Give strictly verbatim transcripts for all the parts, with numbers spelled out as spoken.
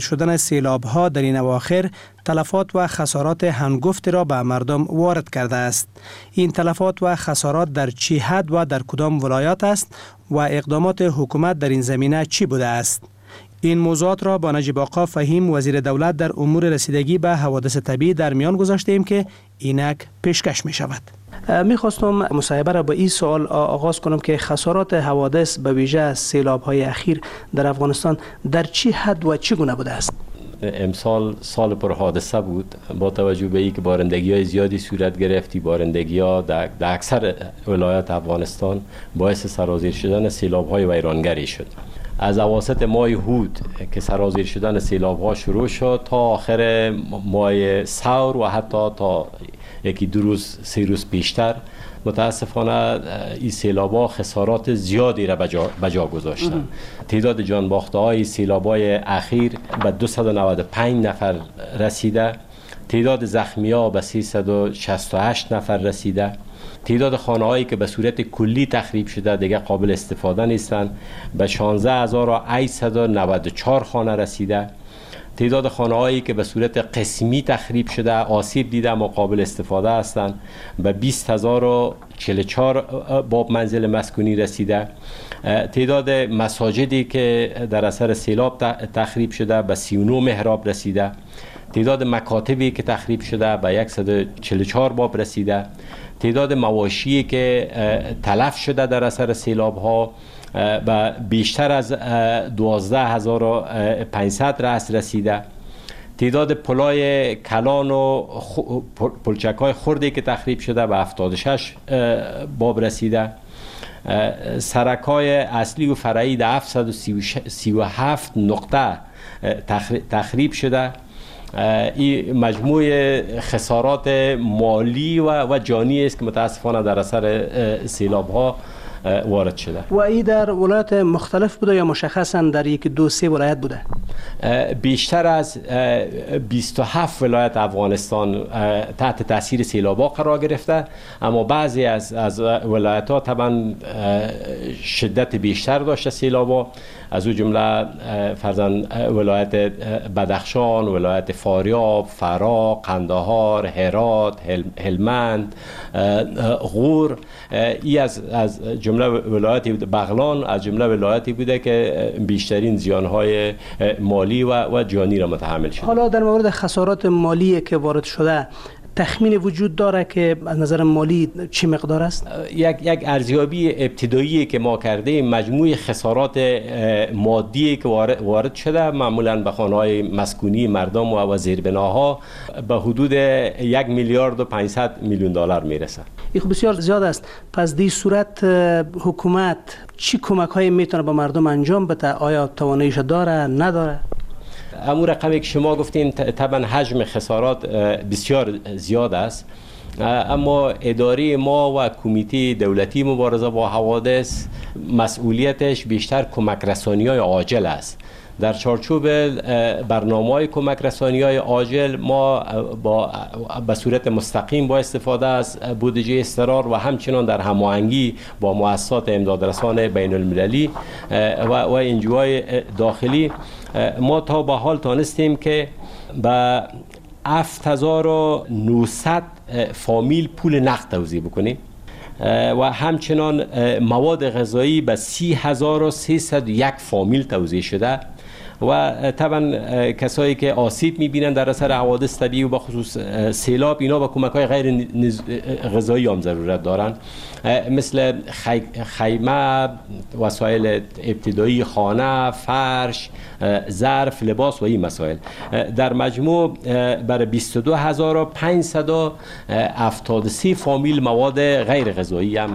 شدن سیلاب ها در این اواخر تلفات و خسارات هنگفت را به مردم وارد کرده است. این تلفات و خسارات در چه حد و در کدام ولایات است و اقدامات حکومت در این زمینه چی بوده است؟ این موضوعات را با نجیب آقا فهیم وزیر دولت در امور رسیدگی به حوادث طبیعی در میان گذاشتیم که اینک پیشکش می شود. می خواستم مصاحبه را با این سوال آغاز کنم که خسارات حوادث به ویژه سیلاب های اخیر در افغانستان در چه حد و چگونه بوده است؟ امسال سال پر حادثه بود، با توجه به اینکه بارندگی های زیادی صورت گرفتی، بارندگی ها در اکثر ولایات افغانستان باعث سرازیر شدن سیلاب های ویرانگری شد. از اواسط ماه هود که سرازیر شدن سیلاب ها شروع شد تا آخر ماه ثور و حتی تا یکی دو روز سه روز بیشتر متاسفانه این سیلاب ها خسارات زیادی را بجا گذاشتن. تعداد جان باخته های سیلاب های اخیر به دویست و نود و پنج نفر رسیده، تعداد زخمی ها به سیصد و شصت و هشت نفر رسیده، تعداد خانه هایی که به صورت کلی تخریب شده دیگه قابل استفاده نیستند به شانزده هزار و هشتصد و نود و چهار خانه رسیده، تعداد خانه هایی که به صورت قسمی تخریب شده آسیب دیده اما قابل استفاده هستند به بیست هزار و چهل و چهار باب منزل مسکونی رسیده، تعداد مساجدی که در اثر سیلاب تخریب شده به سی و نه محراب رسیده، تعداد مکاتبی که تخریب شده به صد و چهل و چهار باب رسیده، تعداد مواشی که تلف شده در اثر سیلاب ها و بیشتر از دوازده هزار و پانصد رأس رسیده، تعداد پلای کلان و پلچک های خردی که تخریب شده به هفتاد و شش باب رسیده، سرکای اصلی و فرعی در هفتصد و سی و هفت نقطه تخریب شده. این مجموع خسارات مالی و, و جانی است که متاسفانه در اثر سیلاب ها وارد شده. و این در ولایات مختلف بوده یا مشخصا در یک دو سه ولایت بوده؟ بیشتر از بیست و هفت ولایت افغانستان تحت تاثیر سیلاب ها قرار گرفته، اما بعضی از از ولایت ها طبعا شدت بیشتر داشته سیلاب ها، از او جمله فرزن ولایت بدخشان، ولایت فاریاب، فرا، قندهار، هرات، هلمند، غور. ای از از جمله ولایتی بغلان از جمله ولایتی بوده که بیشترین زیانهای مالی و و جانی را متحمل شده. حالا در مورد خسارات مالی که وارد شده تخمین وجود داره که از نظر مالی چی مقدار است؟ یک یک ارزیابی ابتدایی که ما کردیم مجموع خسارات مادی که وارد شده معمولا به خانه‌های مسکونی مردم و زیربناها به حدود یک میلیارد و پانصد میلیون دلار میرسه. این بسیار زیاد است. پس در صورت حکومت چی کمک‌هایی میتونه به مردم انجام بده؟ آیا تواناییش داره نداره؟ امور رقمی که شما گفتین طبعا حجم خسارات بسیار زیاد است، اما اداره ما و کمیته دولتی مبارزه با حوادث مسئولیتش بیشتر کمک رسانی‌های عاجل است. در چارچوب برنامه‌های کمک رسانی‌های عاجل ما با به صورت مستقیم با استفاده از بودجه اضطرار و همچنان در هماهنگی با مؤسسات امدادرسان بین المللی و و انجوهای داخلی ما تا به حال تانستیم که به هفت هزار و نهصد فامیل پول نقد توزیع بکنیم و همچنان مواد غذایی به سی هزار و سیصد و یک فامیل توزیع شده و طبعا کسایی که آسیب می‌بینن در اثر حوادث طبیعی و به خصوص سیلاب اینا با کمک‌های غیر غذایی هم ضرورت دارن، مثل خیمه، وسایل ابتدایی خانه، فرش، ظرف، لباس و این مسائل. در مجموع برای بیست و دو هزار و پانصد و هفتاد و سه فامیل مواد غیر غذایی هم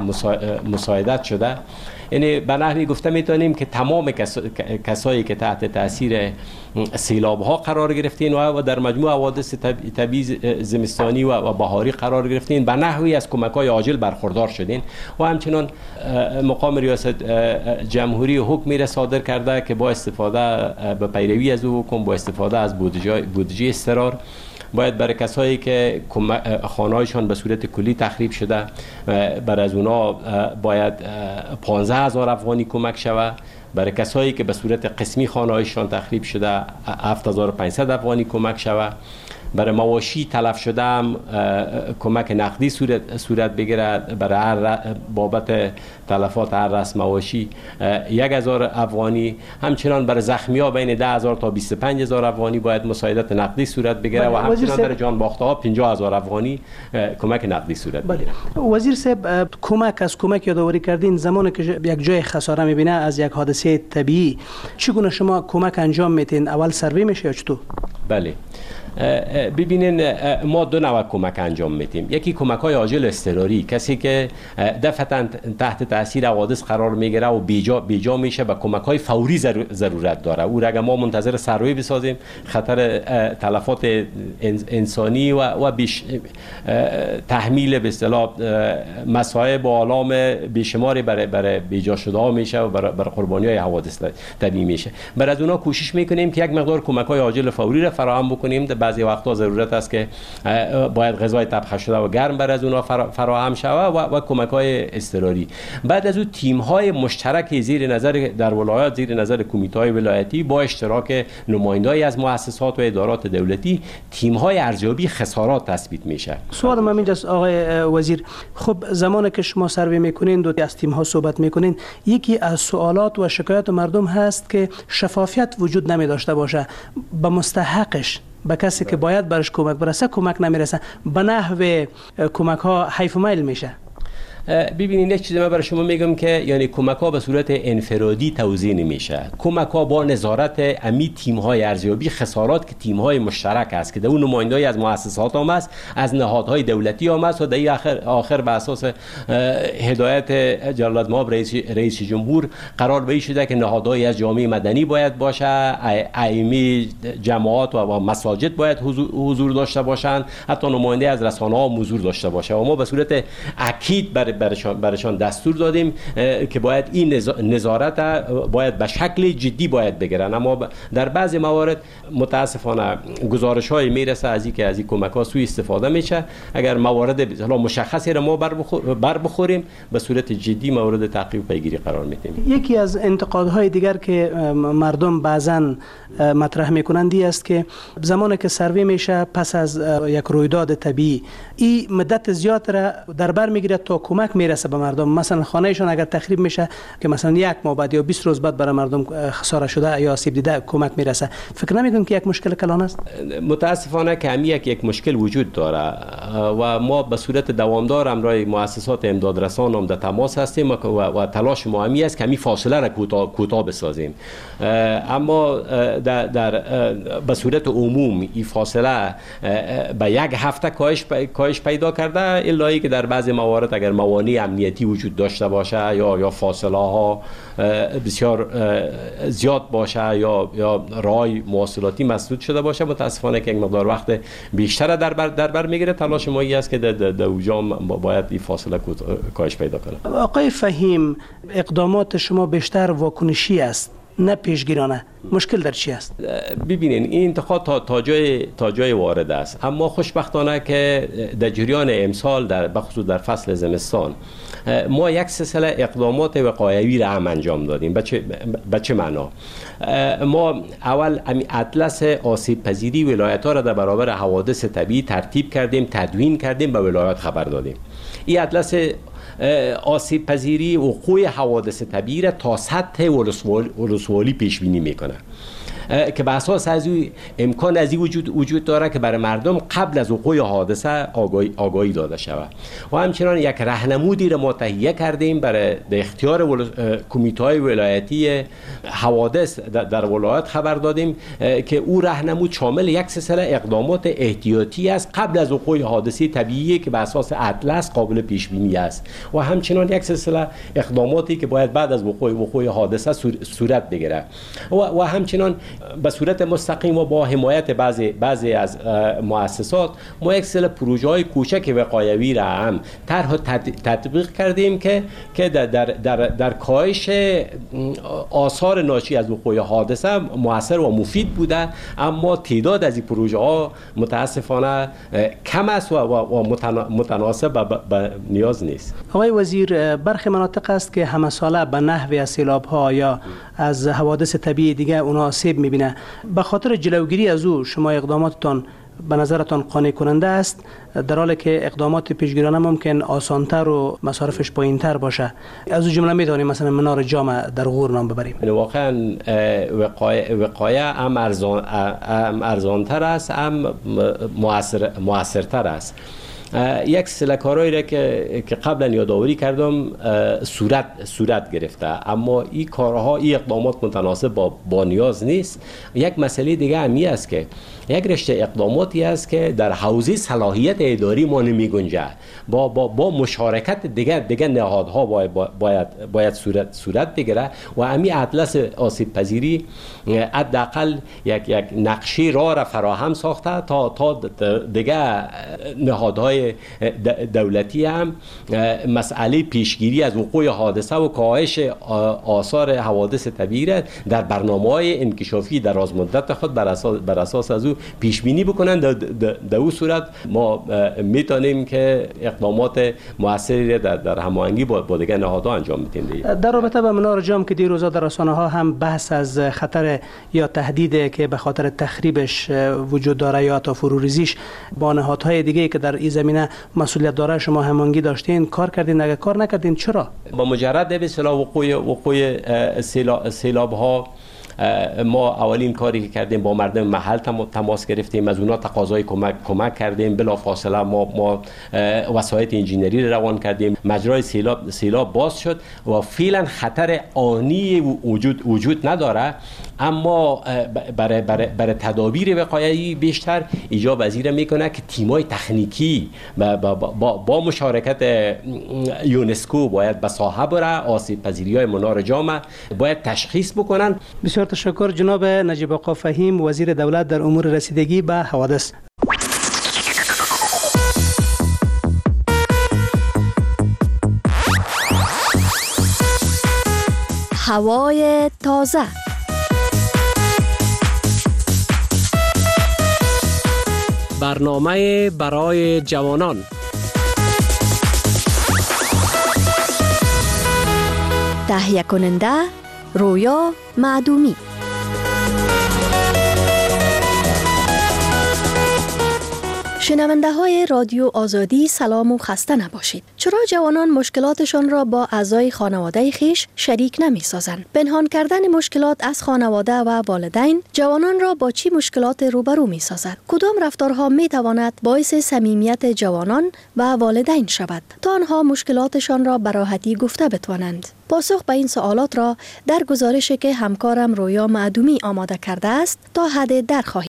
مساعدت شده. یعنی به نحوی گفته میتونیم که تمام کس... کسایی که تحت تاثیر سیلاب ها قرار گرفتین و در مجموع حوادث طبیعی زمستانی و بهاری قرار گرفتین به نحوی از کمک های عاجل برخوردار شدین و همچنان مقام ریاست جمهوری حکمی را صادر کرده که با استفاده به پیروی از او حکم با استفاده از بودجه بودجه اضطرار باید برای کسایی که خانه‌هایشان به صورت کلی تخریب شده بر از اونا باید پانزده هزار افغانی کمک شود. برای کسایی که به صورت قسمی خانه‌هایشان تخریب شده هفت هزار و پانصد افغانی کمک شود. برای مواشی تلف شده هم کمک نقدی صورت, صورت بگیرد. برای هر بابت تلفات هر رأس مواشی یک هزار افغانی. همچنان برای زخمی ها بین ده هزار تا بیست و پنج هزار افغانی باید مساعدت نقدی صورت بگیره و همچنان برای جان باخته ها پنجاه هزار افغانی کمک نقدی صورت بگیره. وزیر صاحب، کمک از کمک یادآوری کردین. زمانی که یک جای خساره میبینه از یک حادثه طبیعی، چگونه شما کمک انجام میتین؟ اول سروی میشه یا چطور؟ بله، ببینین ما دو نوع کمک انجام میدیم. یکی کمک های عاجل اضطراری، کسی که دفعتا تحت تاثیر حوادث قرار میگیره و بیجا بیجا میشه به کمک های فوری ضرورت داره. او را اگر ما منتظر سروی بسازیم خطر تلفات انسانی و و بیش تحمیل به اصطلاح مصائب و آلام بیشماری برای برای بیجا شده ها میشه و برای, برای قربانی های حوادث طبیعی میشه. برای از اونا کوشش میکنیم که یک مقدار کمک های عاجل فوری را فراهم بکنیم. بعضی وقتا ضرورت است که باید غذای طبخ شده و گرم بر از اونها فراهم شود و, و کمک های اضطراری. بعد از اون تیم های مشترک زیر نظر در ولایات زیر نظر کمیته های ولایتی با اشتراک نمایندگان از مؤسسات و ادارات دولتی تیم های ارزیابی خسارات تثبیت میشه. سوال من اینجاست آقای وزیر، خب زمانی که شما سروی میکنین و از تیم ها صحبت میکنین، یکی از سوالات و شکایات مردم هست که شفافیت وجود نمی داشته باشه، به مستحقش به کسی که باید برش کمک برسه کمک نمیرسه، به نحو کمک ها حیف و میل میشه. ببینید یک چیزی من برای شما میگم که یعنی کمک ها به صورت انفرادی توزیع نمیشه. کمک ها با نظارت امی تیم های ارزیابی خسارات که تیم های مشترک است که در اون نمایندگی از مؤسسات هم است، از نهادهای دولتی هم است و در آخر آخر به اساس هدایت جلالت مآب رئیس رئیس جمهور قرار به شده که نهادهای از جامعه مدنی باید باشه، ائمه جماعات و مساجد باید حضور داشته باشند، حتی نماینده از رسانه ها حضور داشته باشه. و ما به صورت اکید بر برشان, برشان دستور دادیم که باید این نظارت باید به شکل جدی باید بگیرن. اما در بعضی موارد متاسفانه گزارش های میرسه از اینکه از این کمک ها سوء استفاده میشه. اگر موارد مشخصی را ما بر, بخور بر بخوریم به صورت جدی مورد تعقیب و پیگیری قرار میدیم. یکی از انتقادهای دیگر که مردم بعضا مطرح میکنند است که زمانی که سروی میشه پس از یک رویداد طبیعی این مدت زیاد را در بر میگیره تا کمک میرسه به مردم. مثلا خانهشون اگر تخریب میشه که مثلا یک ماه بعد یا بیست روز بعد برای مردم خساره شده یا آسیب دیده کمک میرسه. فکر نمیکنم که یک مشکل کلان است؟ متاسفانه که همی یک یک مشکل وجود داره و ما به صورت دوامدار همراه مؤسسات امدادرسان هم در تماس هستیم و, و تلاش ما همی است که همی فاصله را کوتاه کوتاه بسازیم. اما در, در به صورت عموم این فاصله به یک هفته کاهش کاهش پیدا کرده، الا ای که در بعضی موارد اگر موانع امنیتی وجود داشته باشه یا یا فاصله ها بسیار زیاد باشه یا یا رای مواصلاتی مسدود شده باشه، متاسفانه که یک مقدار وقت بیشتر در بر در بر میگیره. تلاش ما است که در اوجا باید این فاصله کاهش پیدا کنه. آقای فهیم، اقدامات شما بیشتر واکنشی است نه پیشگیرانه. مشکل در چی است؟ ببینین این انتقاد تا تا جای تا جای وارد است، اما خوشبختانه که در جریان امسال در بخصوص در فصل زمستان ما یک سلسله اقدامات وقایوی را هم انجام دادیم. به چه به چه معنا؟ ما اول اطلس آسیب پذیری ولایت‌ها را در برابر حوادث طبیعی ترتیب کردیم، تدوین کردیم، به ولایات خبر دادیم. این اطلس آسیب پذیری وقوع حوادث طبیعی را تا سطح ولسوالی پیش بینی میکنه که به اساس از امکان از این وجود وجود داره که برای مردم قبل از وقوع حادثه آگاهی, آگاهی داده شود. و همچنان یک راهنمودی را ما تهیه کردیم برای در اختیار کمیته‌های ولایتی حوادث در ولایت خبر دادیم که او راهنمود شامل یک سلسله اقدامات احتیاطی است قبل از وقوع حادثه طبیعی که به اساس اطلس قابل پیش بینی است و همچنان یک سلسله اقداماتی که باید بعد از وقوع وقوع حادثه صورت بگیره و, و همچنان به صورت مستقیم و با حمایت بعضی بعضی از مؤسسات ما یک سری پروژه‌های کوچک وقایوی را هم طرح تطبیق کردیم که که در در در, در کاهش آثار ناشی از وقوع حادثه موثر و مفید بوده، اما تعداد از این پروژه ها متاسفانه کم است و, و متناسب به نیاز نیست. آقای وزیر، برخی مناطق است که همه ساله به نحوی از سیلاب ها یا از حوادث طبیعی دیگه اونا آسیب میبینه. به خاطر جلوگیری از او شما اقداماتتان به نظرتان قانع کننده است، در حالی که اقدامات پیشگیرانه ممکن آسانتر و مصارفش پایینتر باشه؟ از اون جمله میتونیم مثلا منار جام در غور نام ببریم. واقعا وقایع وقایع هم ارزان هم ارزانتر است، هم مؤثر مؤثرتر است. یک سری کارهایی را که که قبلا یادآوری کردم صورت صورت گرفته، اما این کارها این اقدامات متناسب با با نیاز نیست. یک مسئله دیگه همی است که یک رشته اقداماتی است که در حوزه صلاحیت اداری ما نمی گنجه. با با با مشارکت دیگه دیگه نهادها باید باید باید صورت صورت بگیره و همین اطلس آسیب پذیری حداقل یک یک نقشه راه را فراهم ساخته تا تا دیگه نهادهای دولتی هم مسئله پیشگیری از وقوع حادثه و کاهش آثار حوادث طبیعی را در برنامه‌های انکشافی درازمدت خود بر اساس بر اساس از او پیش بینی بکنن. در اون صورت ما میتونیم که اقدامات موثری در در هماهنگی با با دیگر نهادها انجام میدیم. در رابطه با منار جام که دیروزا در رسانه‌ها هم بحث از خطر یا تهدید که به خاطر تخریبش وجود داره یا تا فروریزیش با نهادهای دیگه که در این زمینه مسئولیت داره، شما هماهنگی داشتین، کار کردین؟ اگه کار نکردین چرا؟ با مجرد به اصطلاح وقوع وقوع سیلاب ها ما اولین کاری که کردیم با مردم محل تماس گرفتیم، از اونا تقاضای کمک کمک کردیم. بلافاصله ما ما وسایط انجینری روان کردیم، مجرای سیلاب سیلاب باز شد و فعلا خطر آنی وجود وجود نداره، اما برای برای برای تدابیر وقایعی بیشتر ایجاب وزیر میکنه که تیمای تکنیکی با, با, با, با مشارکت یونسکو باید به ساحه بره، آسیب پذیری های منار جام باید تشخیص بکنن. بسیار تشکر جناب نجیب آقا فهیم، وزیر دولت در امور رسیدگی به حوادث. هوای تازه. برنامه برای جوانان. تهیه کننده رویا معدومی. شنونده های رادیو آزادی سلام و خسته نباشید. چرا جوانان مشکلاتشان را با اعضای خانواده خیش شریک نمی سازند؟ پنهان کردن مشکلات از خانواده و والدین جوانان را با چی مشکلات روبرو می سازد؟ کدام رفتارها می تواند باعث صمیمیت جوانان و والدین شود تا آنها مشکلاتشان را به راحتی گفته بتوانند؟ پاسخ به این سوالات را در گزارشی که همکارم رویا معدومی آماده کرده است تا حد در خواهید